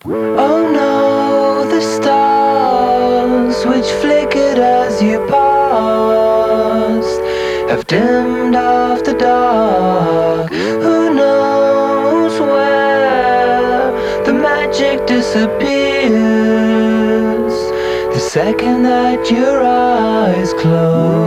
Oh no, the stars which flickered as you passed have dimmed off the dark. Who knows where the magic disappears the second that your eyes close?